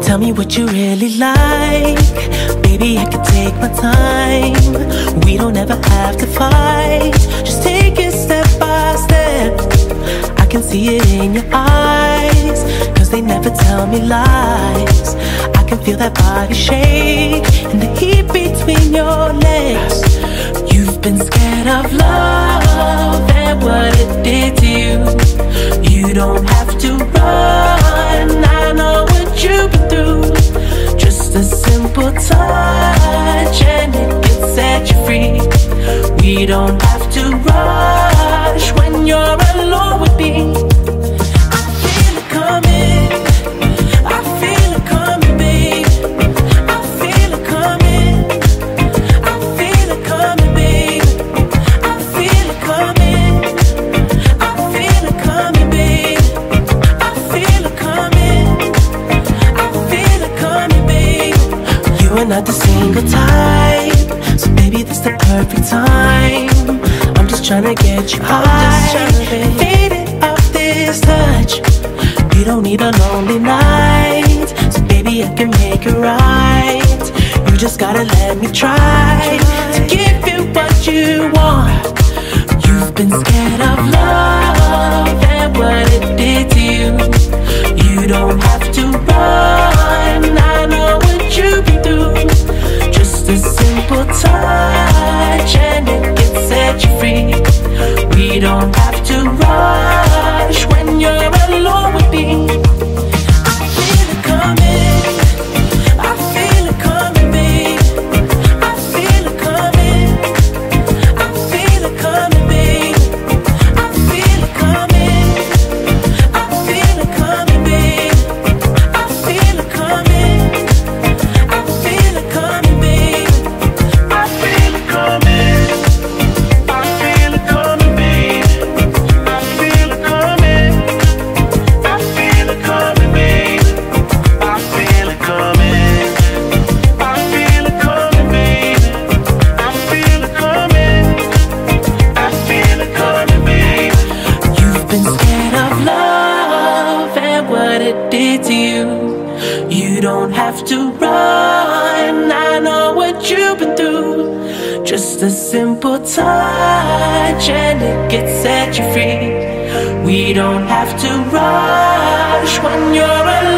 Tell me what you really like. Baby, I can take my time. We don't ever have to fight. Just take it step by step. I can see it in your eyes, cause they never tell me lies. I can feel that body shake and the heat between your legs. You've been scared of love and what it did to you. You don't have to run, I know what you've been through. Just a simple touch and it can set you free. We don't have to rush when you're alone with me. I feel it coming, I feel it coming, babe. I feel it coming, I feel it coming, babe. I feel it coming, I feel it coming, babe. I feel it coming, I feel it coming, babe. You are not the single type, so baby, this the perfect time. I'm just tryna get you high, faded off this touch. You don't need a lonely night, so baby, I can make it right. You just gotta let me try to give you what you want. You've been scared of love and what it did to you. You don't have to run, I know what you've been through. Just a simple touch and it can set you free. We don't have to rush when you're alone with me. I feel it coming, I feel it coming, babe. I feel it coming, I feel it coming, babe. I feel it coming, I feel it coming, babe. I feel it coming, I feel it coming, babe. I feel it coming, I feel it coming, babe. I feel it coming, I feel it coming, babe. I feel it coming, I feel it coming, babe. I feel it coming, I feel it coming, babe. You've been scared of love and what it did to you. You don't have to run, I know what you've been through. Just a simple touch and it can set you free. We don't have to rush when you're alone.